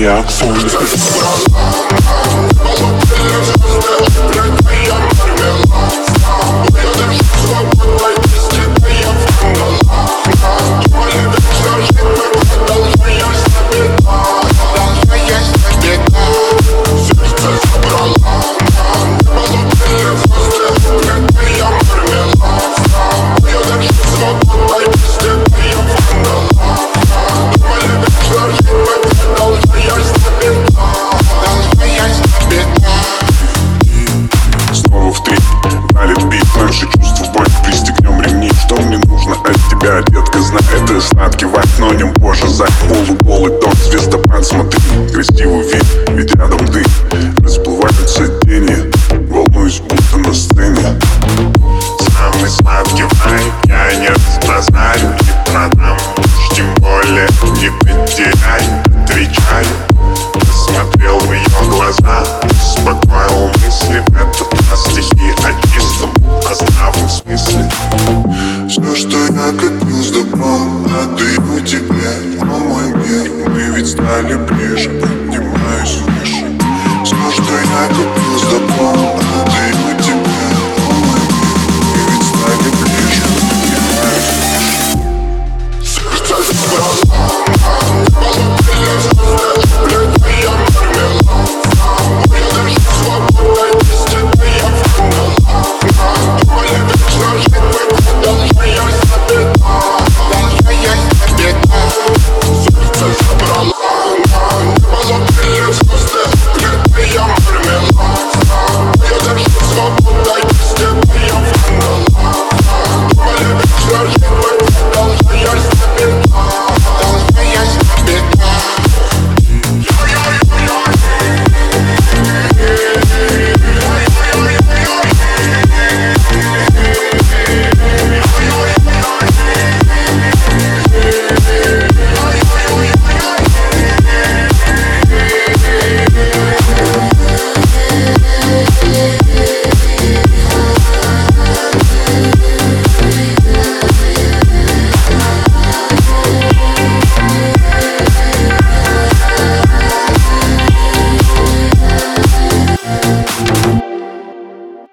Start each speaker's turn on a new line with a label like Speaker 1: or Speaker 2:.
Speaker 1: меня солнце. Наши чувства в бой, пристегнем ремни. Что мне нужно от тебя, детка, знай. Это сладкий вайб, но не позже за полуголый тон, звездопад, смотри. Красивый вид, ведь рядом ты. Расплываются тени, волнуюсь, будто на сцене.
Speaker 2: Самый сладкий вайб, я не распознаю, не продам, уж тем более не потеряй. Отвечаю, посмотрел в ее глаза, успокоил мысли. В этот раз стихи о чистом, о здравом смысле.
Speaker 3: Все, что я копил с добром, отдаю тебе, о мой мир. Мы ведь стали ближе, поднимаюсь выше. Все, что я копил с добром,